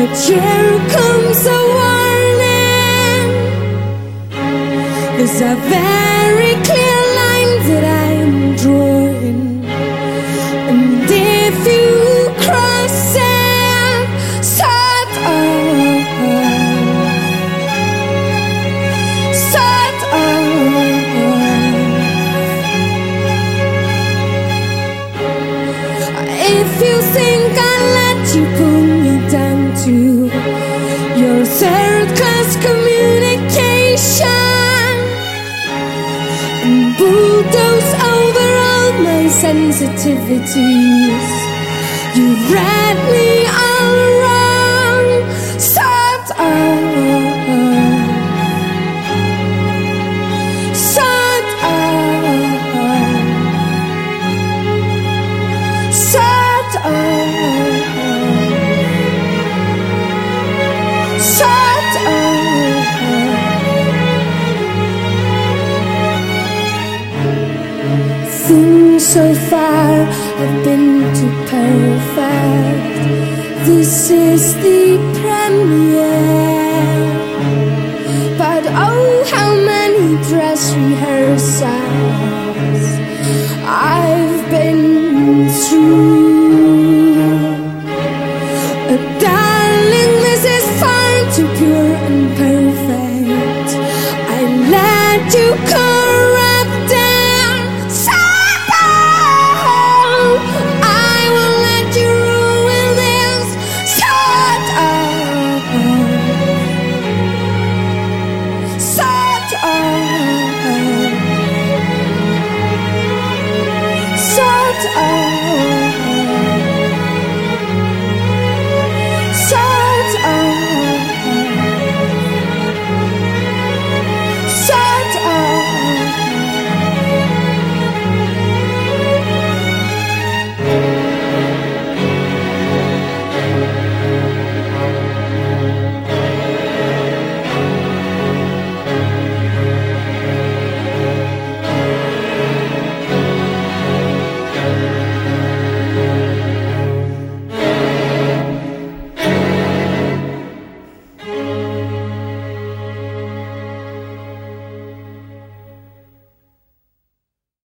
here comes a warning. There's a very clear line that I'm drawing, and if you cross it, sort of, sort of. If you think I'll let you pull me down to your third-class communication and bulldoze over all my sensitivities, you read me all wrong, sort of, sort of, sort of, sort of. Things so far have been too perfect. This is the premiere.